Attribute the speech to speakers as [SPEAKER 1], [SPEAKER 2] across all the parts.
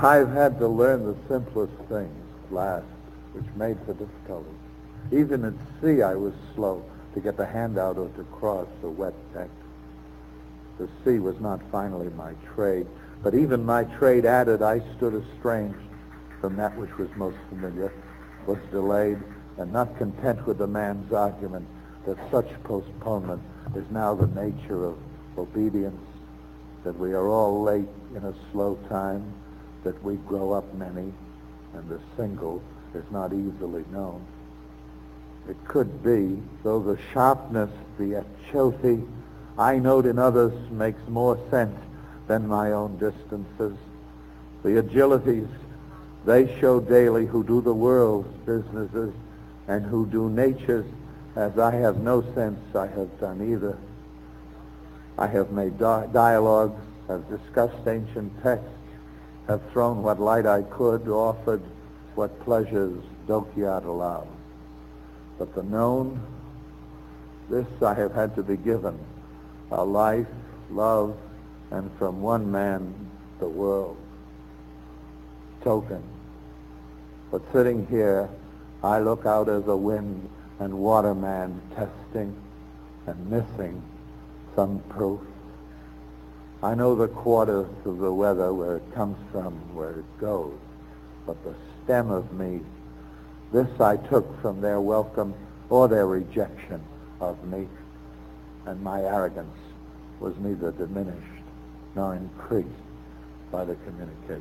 [SPEAKER 1] I've had to learn the simplest things last, which made for difficulty. Even at sea, I was slow to get the hand out or to cross a wet deck. The sea was not finally my trade, but even my trade added, I stood estranged from that which was most familiar, was delayed, and not content with the man's argument that such postponement is now the nature of obedience, that we are all late in a slow time, that we grow up many, and the single is not easily known. It could be, though the sharpness, the achility, I note in others makes more sense than my own distances. The agilities, they show daily who do the world's businesses and who do nature's, as I have no sense I have done either. I have made dialogues, have discussed ancient texts, have thrown what light I could, offered what pleasures Dokiat allows. But the known, this I have had to be given, a life, love, and from one man, the world. Token. But sitting here, I look out as a wind and waterman testing and missing some proof. I know the quarters of the weather, where it comes from, where it goes, but the stem of me, this I took from their welcome or their rejection of me, and my arrogance was neither diminished nor increased by the communication.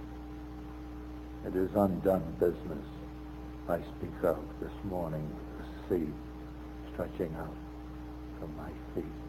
[SPEAKER 1] It is undone business I speak of this morning, the sea stretching out from my feet.